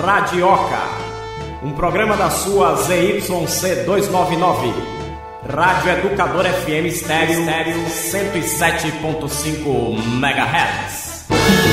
Radioca, um programa da sua ZYC 299, Rádio Educador FM Estéreo 107.5 MHz.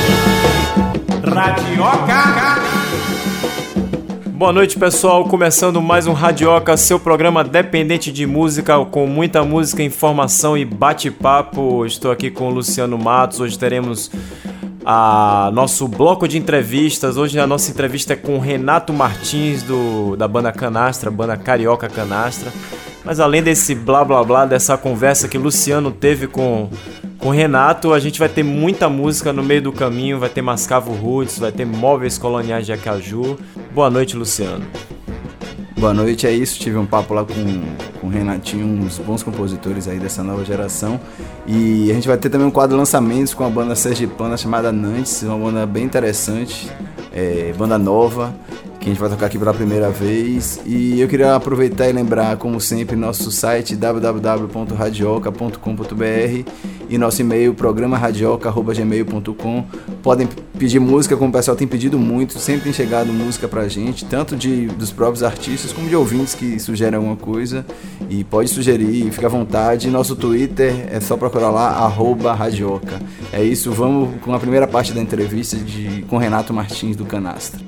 Radioca. Boa noite, pessoal, começando mais um Radioca, seu programa dependente de música, com muita música, informação e bate-papo. Estou aqui com o Luciano Matos. Hoje teremos nosso bloco de entrevistas. Hoje a nossa entrevista é com o Renato Martins, da banda Canastra, banda Carioca Canastra. Mas além desse blá blá blá, dessa conversa que o Luciano teve com o Renato, a gente vai ter muita música no meio do caminho. Vai ter Mascavo Roots, vai ter Móveis Coloniais de Acaju. Boa noite, Luciano. Boa noite, é isso. Tive um papo lá com o Renatinho, uns bons compositores aí dessa nova geração. E a gente vai ter também um quadro de lançamentos com a banda sergipana chamada Nantes, uma banda bem interessante, banda nova, que a gente vai tocar aqui pela primeira vez. E eu queria aproveitar e lembrar, como sempre, nosso site www.radioca.com.br e nosso e-mail programaradioca@gmail.com. Podem pedir música, como o pessoal tem pedido muito, sempre tem chegado música pra gente, tanto dos próprios artistas como de ouvintes que sugerem alguma coisa. E pode sugerir, fica à vontade. Nosso Twitter é só procurar lá, @radioca. É isso, vamos com a primeira parte da entrevista com Renato Martins do Canastra.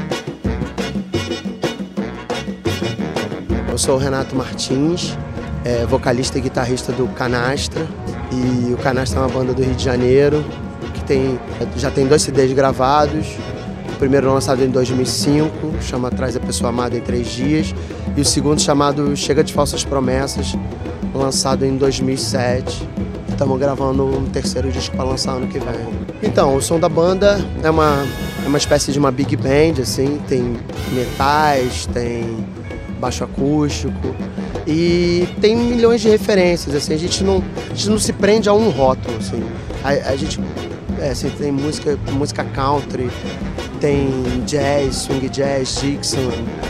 Eu sou o Renato Martins, vocalista e guitarrista do Canastra. E o Canastra é uma banda do Rio de Janeiro, que já tem 2 CDs gravados. O primeiro lançado em 2005, chama Traz a Pessoa Amada em 3 Dias. E o segundo chamado Chega de Falsas Promessas, lançado em 2007. Estamos gravando um terceiro disco para lançar ano que vem. Então, o som da banda é uma espécie de uma big band, assim. Tem metais, tem baixo acústico e tem milhões de referências, assim. A gente não se prende a um rótulo, assim. A gente assim, tem música country, tem jazz, swing jazz, Dixon,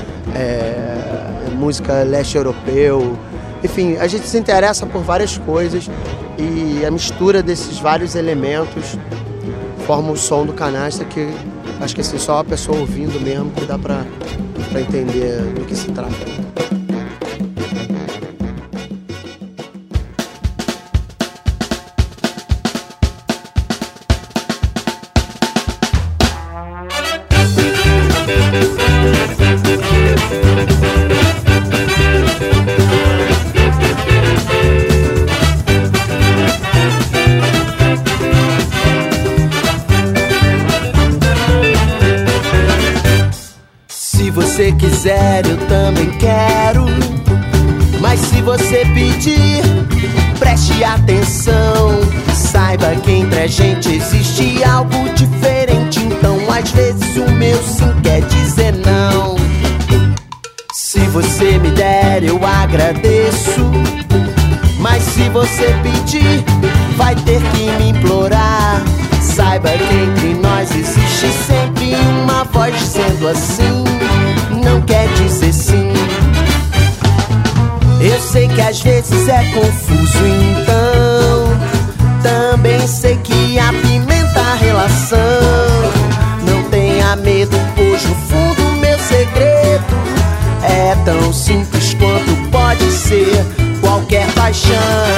música leste europeu, enfim, a gente se interessa por várias coisas e a mistura desses vários elementos forma o som do Canastra, que acho que assim, só a pessoa ouvindo mesmo que dá pra entender do que se trata. Se você quiser, eu também quero. Mas se você pedir, preste atenção. Saiba que entre a gente existe algo diferente. Então às vezes o meu sim quer dizer não. Se você me der, eu agradeço. Mas se você pedir, vai ter que me implorar. Saiba que entre nós existe sempre uma voz dizendo assim, não quer dizer sim. Eu sei que às vezes é confuso, então também sei que apimenta a relação. Não tenha medo, pois no fundo meu segredo é tão simples quanto pode ser qualquer paixão.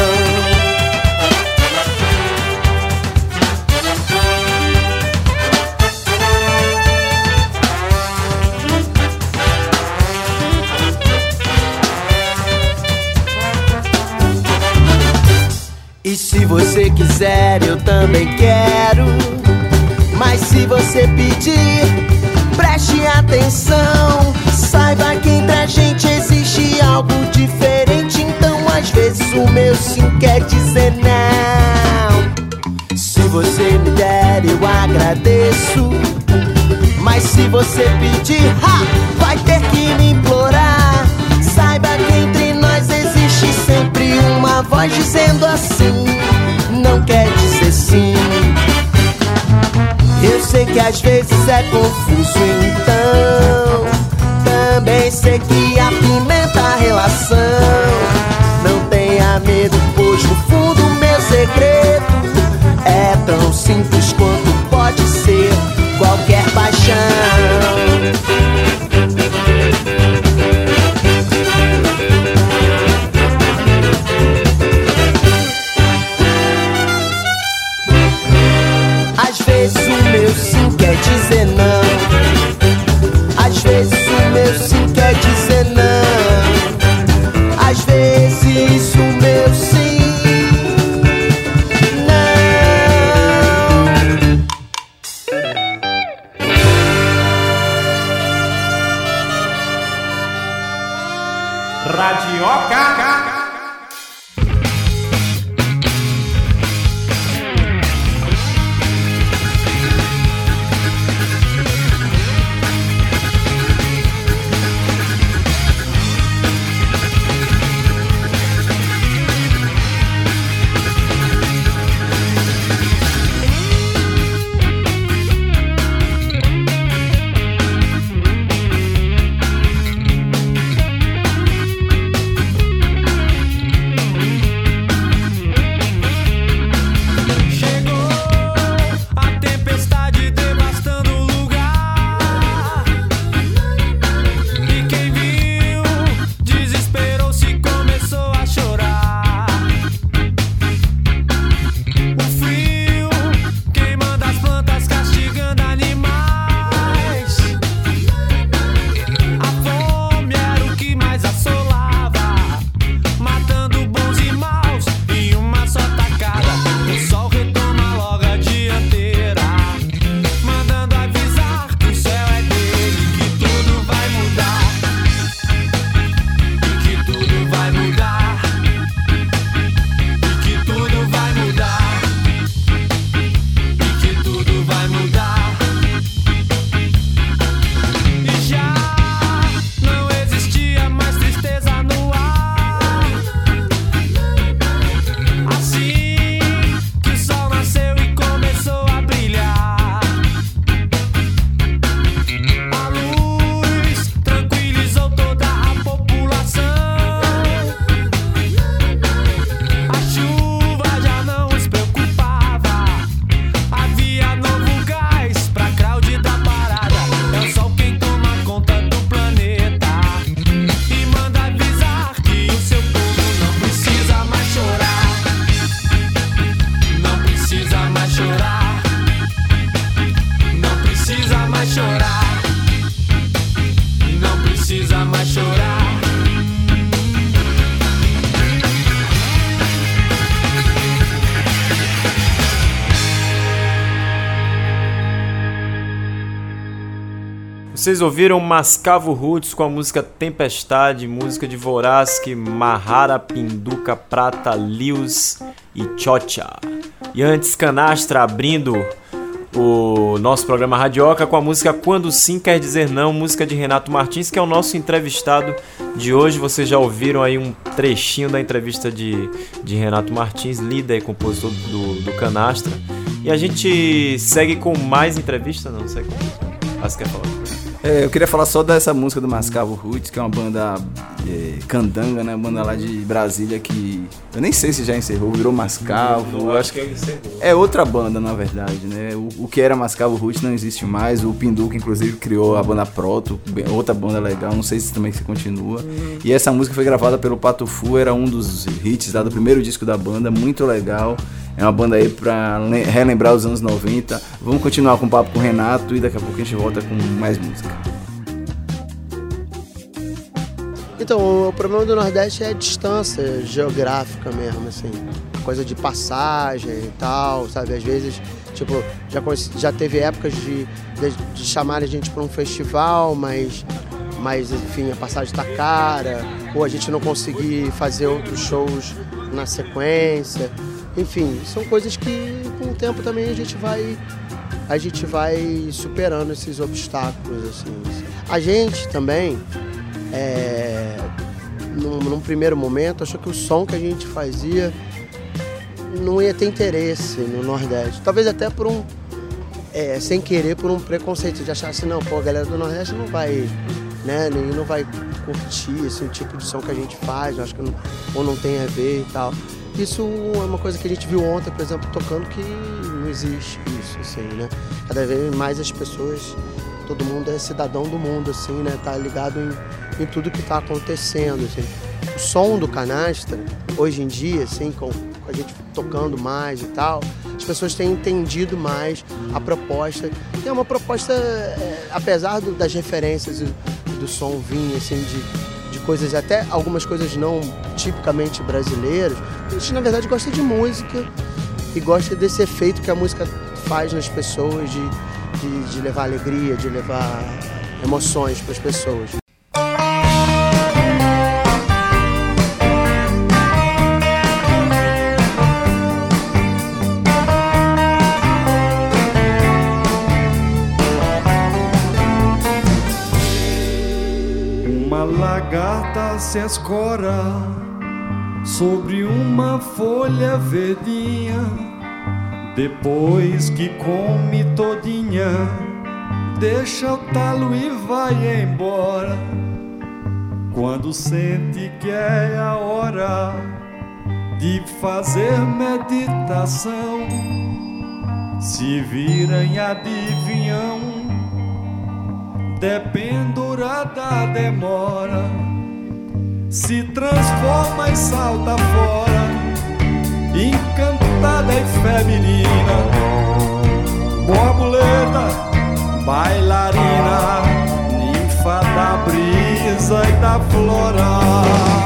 E se você quiser, eu também quero. Mas se você pedir, preste atenção. Saiba que entre a gente existe algo diferente. Então às vezes o meu sim quer dizer não. Se você me der, eu agradeço. Mas se você pedir, vai ter que me implorar. Saiba que entre nós existe sempre uma voz dizendo assim, não quer dizer sim. Eu sei que às vezes é confuso, então também sei que apimenta a relação. Não tenha medo, pois no fundo meu segredo tão simples quanto pode ser qualquer paixão. Vocês ouviram Mascavo Roots com a música Tempestade, música de Vorazque, Mahara, Pinduca, Prata, Lius e Chocha. E antes, Canastra abrindo o nosso programa Radioca com a música Quando Sim Quer Dizer Não, música de Renato Martins, que é o nosso entrevistado de hoje. Vocês já ouviram aí um trechinho da entrevista de Renato Martins, líder e compositor do Canastra. E a gente segue com mais entrevista, não sei como. Você quer falar? Eu queria falar só dessa música do Mascavo Roots, que é uma banda candanga, né? Uma banda lá de Brasília que eu nem sei se já encerrou, virou Mascavo. Eu acho que encerrou. É outra banda, na verdade, né? O que era Mascavo Roots não existe mais. O Pinduca, inclusive, criou a banda Proto, outra banda legal, não sei se também se continua. E essa música foi gravada pelo Pato Fu, era um dos hits lá do primeiro disco da banda, muito legal. É uma banda aí pra relembrar os anos 90. Vamos continuar com o papo com o Renato e daqui a pouco a gente volta com mais música. Então, o problema do Nordeste é a distância geográfica mesmo, assim. Coisa de passagem e tal, sabe? Às vezes, tipo, já teve épocas de chamar a gente para um festival, mas enfim, a passagem tá cara, ou a gente não conseguir fazer outros shows na sequência. Enfim, são coisas que com o tempo também a gente vai superando esses obstáculos, assim. A gente também, num primeiro momento, achou que o som que a gente fazia não ia ter interesse no Nordeste. Talvez até por sem querer, por um preconceito de achar assim, não, pô, a galera do Nordeste não vai, né, não vai curtir esse tipo de som que a gente faz, acho que ou não tem a ver e tal. Isso é uma coisa que a gente viu ontem, por exemplo, tocando, que não existe isso, assim, né? Cada vez mais as pessoas, todo mundo é cidadão do mundo, assim, né? Tá ligado em tudo que tá acontecendo, assim. O som do Canastra, hoje em dia, assim, com a gente tocando mais e tal, as pessoas têm entendido mais a proposta. E é uma proposta, apesar das referências do som vir, assim, de coisas, até algumas coisas não tipicamente brasileiras, a gente na verdade gosta de música e gosta desse efeito que a música faz nas pessoas, de levar alegria, de levar emoções para as pessoas. Lagarta se escora sobre uma folha verdinha, depois que come todinha, deixa o talo e vai embora. Quando sente que é a hora de fazer meditação, se vira em adivinhão, dependurada demora, se transforma e salta fora, encantada e feminina, borboleta, bailarina, ninfa da brisa e da flora.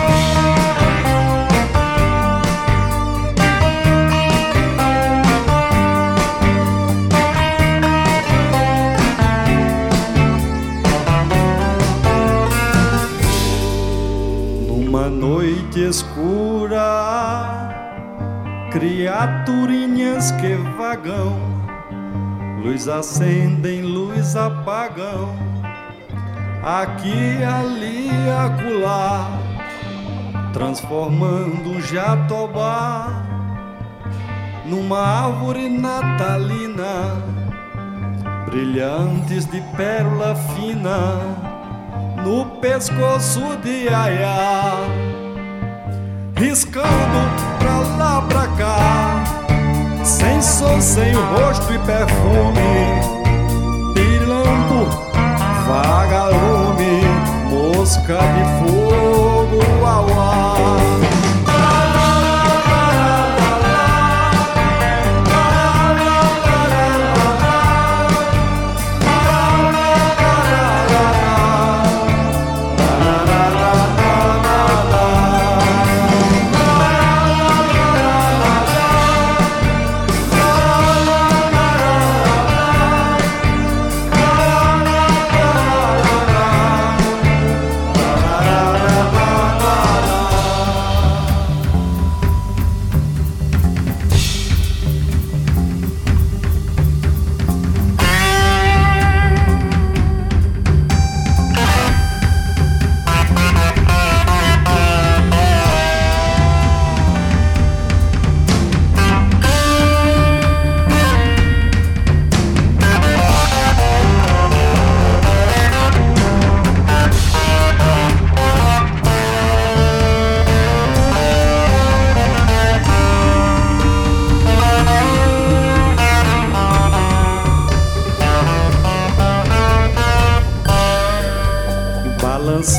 Noite escura, criaturinhas que vagam, luz acendem, luz apagam, aqui, ali, acolá, transformando um jatobá numa árvore natalina, brilhantes de pérola fina no pescoço de Aiá, riscando pra lá pra cá, sem som, sem rosto e perfume, brilhando vagalume, mosca de fogo, uau, uau.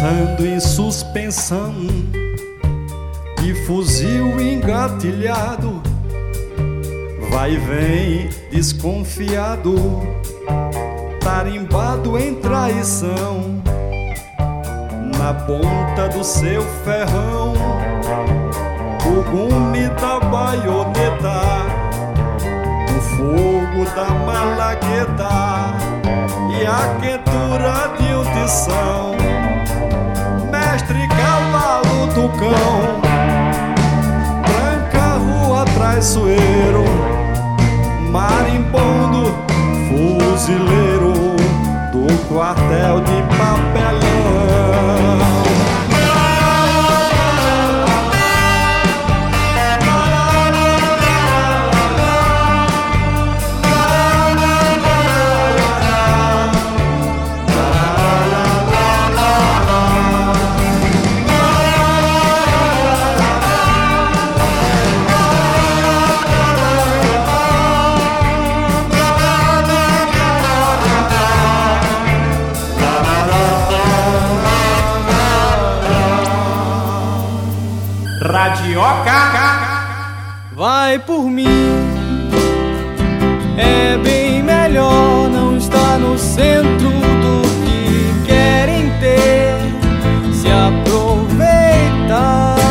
Pensando em suspensão de fuzil engatilhado, vai e vem desconfiado, tarimbado em traição. Na ponta do seu ferrão, o gume da baioneta, o fogo da malagueta e a quentura de um tição. Mestre cavalo do cão, branca rua traiçoeiro, marimbondo, fuzileiro do quartel de papelão. Radioca. Vai por mim, é bem melhor não estar no centro do que querem ter, se aproveitar.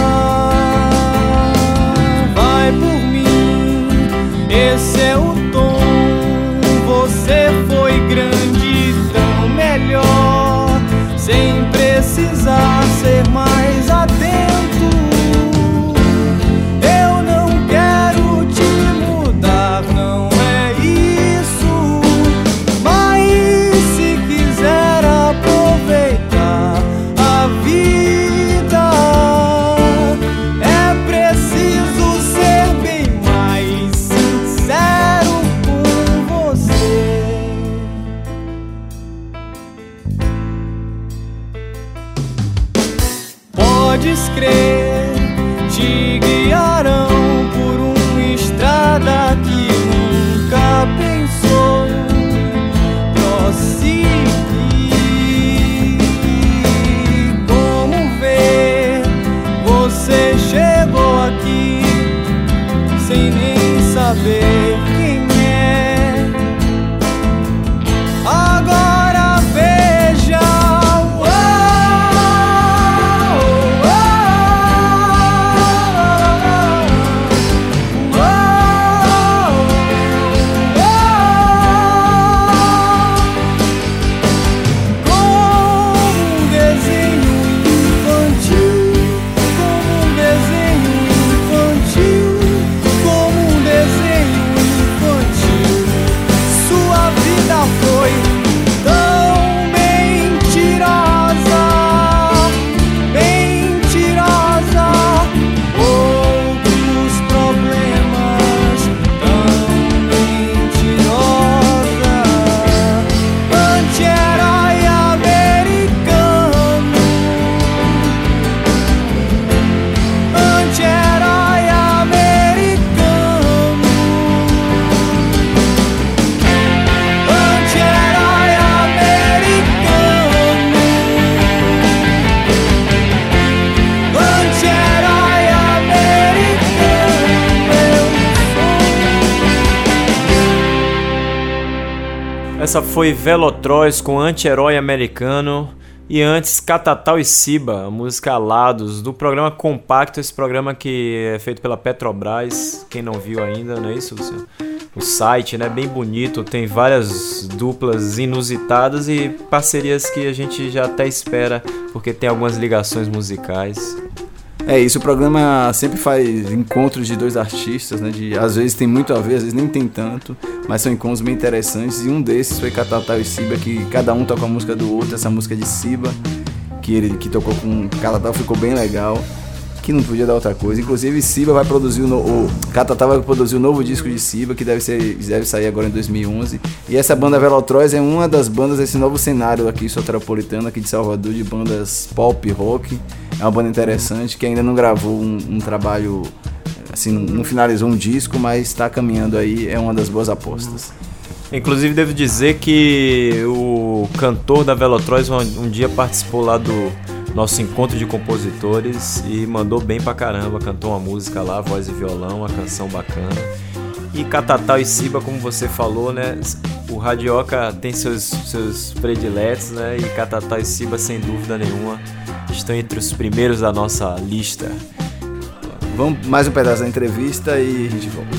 Vai por mim, esse é o tom, você foi grande, tão melhor, sem precisar ser mais atento. Podes crer, te guiarão por uma estrada que nunca pensou prosseguir. Como ver, você chegou aqui sem nem saber quem é. Agora veja. Essa foi Velotroz com Anti-Herói Americano e antes Catatal e Ciba, a música Alados, do programa Compacto, esse programa que é feito pela Petrobras, quem não viu ainda, não é isso, Luciano? O site, né, bem bonito, tem várias duplas inusitadas e parcerias que a gente já até espera, porque tem algumas ligações musicais. É isso, o programa sempre faz encontros de dois artistas, né? Às vezes tem muito a ver, às vezes nem tem tanto, mas são encontros bem interessantes. E um desses foi Catatal e Ciba, que cada um toca a música do outro. Essa música de Ciba, que tocou com Catatal, ficou bem legal, que não podia dar outra coisa. Inclusive Ciba vai produzir o Catatal vai produzir o novo disco de Ciba, que deve sair agora em 2011. E essa banda Velotroz é uma das bandas desse novo cenário aqui soteropolitano, aqui de Salvador, de bandas pop rock. É uma banda interessante, que ainda não gravou um trabalho, assim, não finalizou um disco, mas está caminhando aí, é uma das boas apostas. Inclusive devo dizer que o cantor da Velotroz um dia participou lá nosso encontro de compositores e mandou bem pra caramba, cantou uma música lá, voz e violão, uma canção bacana. E Catatal e Ciba, como você falou, né, o Radioca tem seus prediletos, né, e Catatal e Ciba, sem dúvida nenhuma, estão entre os primeiros da nossa lista. Vamos mais um pedaço da entrevista e a gente volta.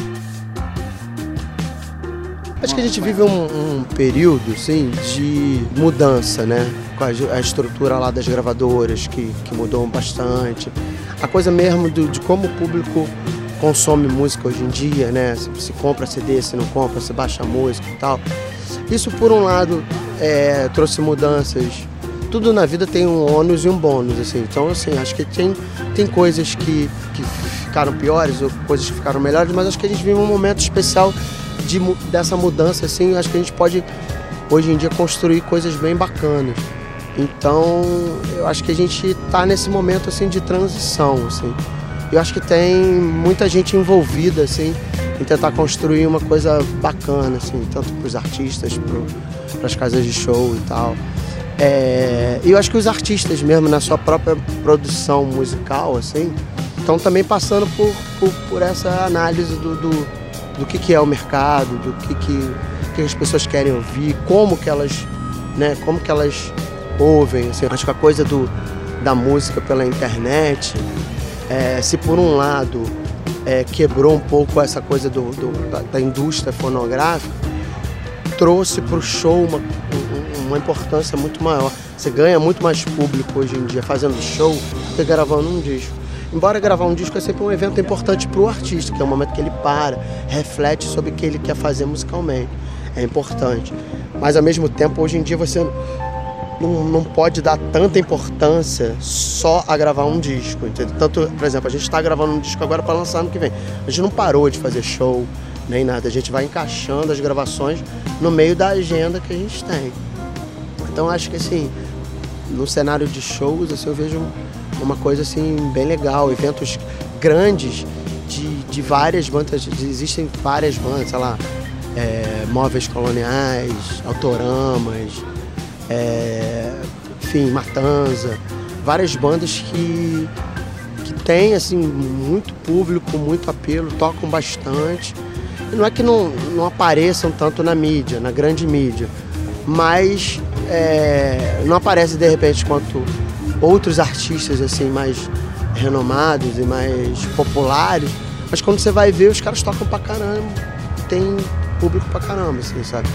Acho que a gente vive um período, assim, de mudança, né? Com a estrutura lá das gravadoras, que mudou bastante. A coisa mesmo de como o público consome música hoje em dia, né? Se compra CD, se não compra, se baixa música e tal. Isso, por um lado, trouxe mudanças. Tudo na vida tem um ônus e um bônus, assim. Então, assim, acho que tem coisas que ficaram piores ou coisas que ficaram melhores, mas acho que a gente vive um momento especial dessa mudança, assim. Acho que a gente pode, hoje em dia, construir coisas bem bacanas. Então, eu acho que a gente está nesse momento, assim, de transição, assim. Eu acho que tem muita gente envolvida, assim, em tentar construir uma coisa bacana, assim, tanto para os artistas, para as casas de show e tal. E eu acho que os artistas mesmo, na sua própria produção musical, assim, estão também passando por essa análise do que é o mercado, do que as pessoas querem ouvir, como que elas ouvem, assim. Acho que a coisa da música pela internet, se por um lado quebrou um pouco essa coisa da indústria fonográfica, trouxe para o show uma importância muito maior. Você ganha muito mais público hoje em dia fazendo show do que gravando um disco. Embora gravar um disco é sempre um evento importante para o artista, que é o momento que ele reflete sobre o que ele quer fazer musicalmente. É importante. Mas ao mesmo tempo, hoje em dia, você não pode dar tanta importância só a gravar um disco, entendeu? Tanto, por exemplo, a gente está gravando um disco agora para lançar ano que vem. A gente não parou de fazer show, nem nada. A gente vai encaixando as gravações no meio da agenda que a gente tem. Então, acho que, assim, no cenário de shows, assim, eu vejo uma coisa, assim, bem legal. Eventos grandes de várias bandas. Existem várias bandas, sei lá, Móveis Coloniais, Autoramas, enfim, Matanza. Várias bandas que têm, assim, muito público, muito apelo, tocam bastante. E não é que não apareçam tanto na mídia, na grande mídia, mas não aparece de repente quanto outros artistas, assim, mais renomados e mais populares, mas quando você vai ver, os caras tocam pra caramba, tem público pra caramba, assim, sabe?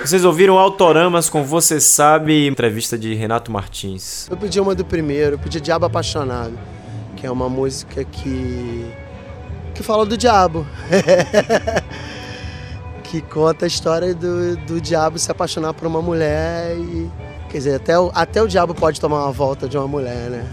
Vocês ouviram Autoramas com Você Sabe, entrevista de Renato Martins. Eu pedi uma do primeiro, eu pedi Diabo Apaixonado, que é uma música que fala do diabo. Que conta a história do diabo se apaixonar por uma mulher e... Quer dizer, até o diabo pode tomar uma volta de uma mulher, né?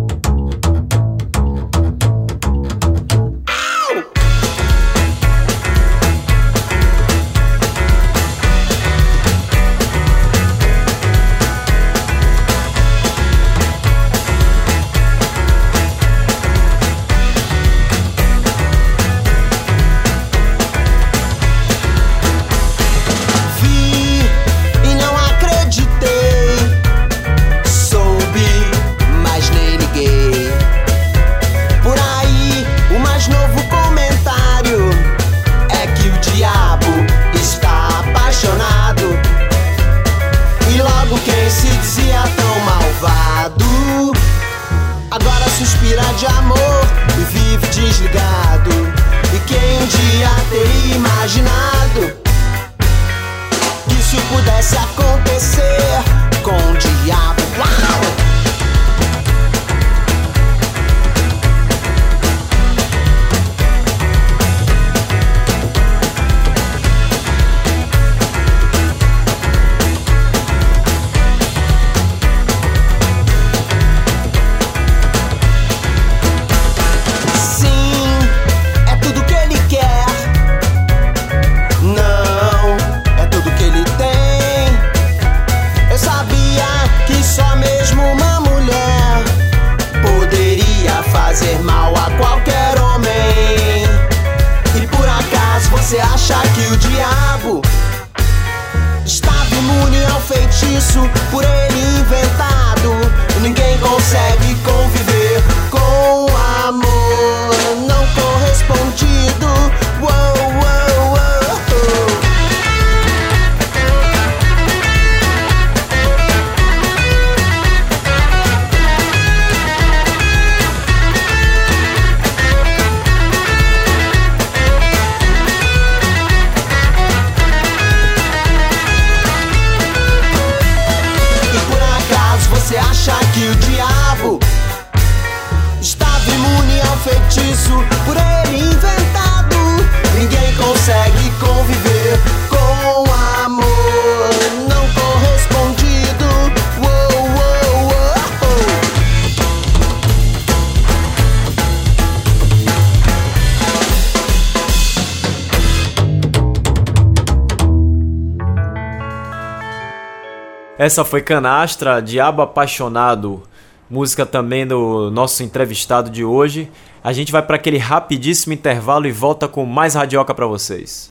Suspira de amor e vive desligado. E quem um dia teria imaginado que isso pudesse acontecer com o diabo? Uau! Fazer mal a qualquer homem. E por acaso você acha que o diabo estava imune ao feitiço por ele inventado? Ninguém consegue conviver com o amor não correspondido. Uou, uou, uou. Você acha que o diabo estava imune ao feitiço por ele inventado? Ninguém consegue conviver com o amor não correspondido. Uou, uou, uou. Essa foi Canastra, Diabo Apaixonado, música também do nosso entrevistado de hoje. A gente vai para aquele rapidíssimo intervalo e volta com mais Radioca para vocês.